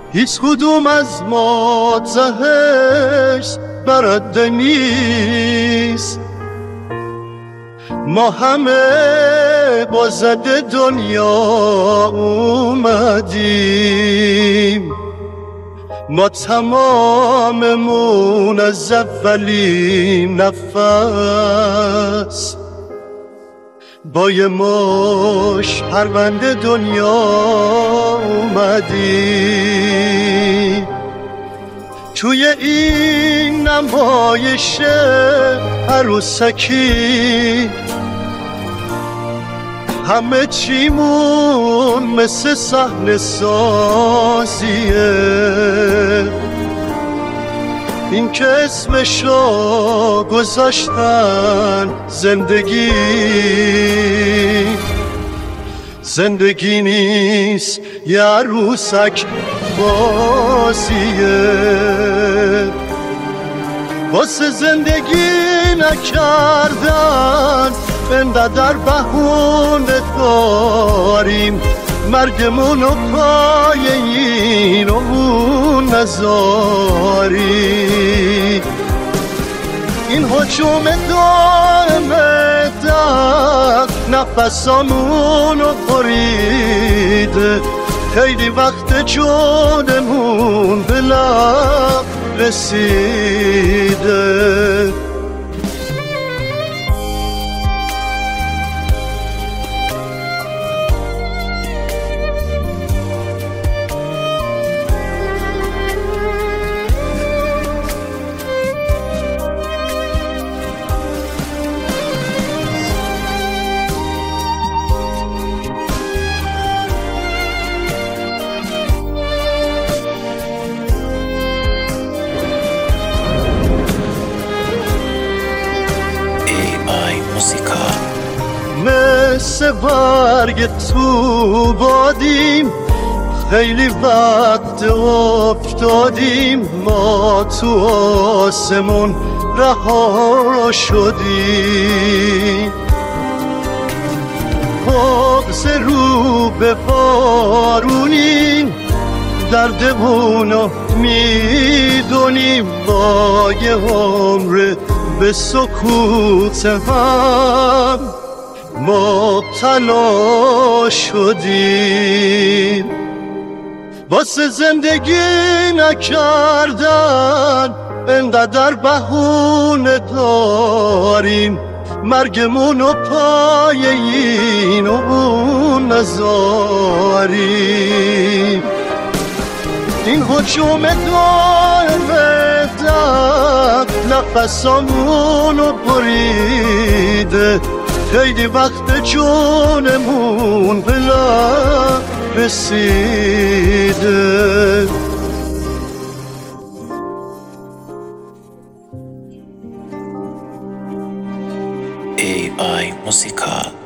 هیچ کدوم از ما زهش برنده نیست، ما همه با زده دنیا اومدیم، ما تماممون از اولیم نفس با یه مش پرونده دنیا اومدیم. توی این نمایش عروسکی همه چیمون مثل صحنه سازیه، این که اسمشو گذاشتن زندگی، زندگی نیست یه عروسک بازیه. واسه زندگی نکردن انقدر بهونه داریم، مرگمونو پای این و اون نذاری. این هجوم دائمه در نفسامونو بریده، خیلی وقت جونمون به لب رسیده. مثل برگ تو بادیم، خیلی وقت افتادیم، ما تو آسمون رها شدیم. بغض رو به بارونیم، دردمونو میدونیم، با یه عمر به سکوت هم مبتلا شدیم. واسه زندگی نکردن انقدر بهونه داریم، مرگمونو پای این و اون نذاریم. این هجوم دائمه در نفسامونو بریده، خیلی وقت جونمون به لب رسیده. AI Musica.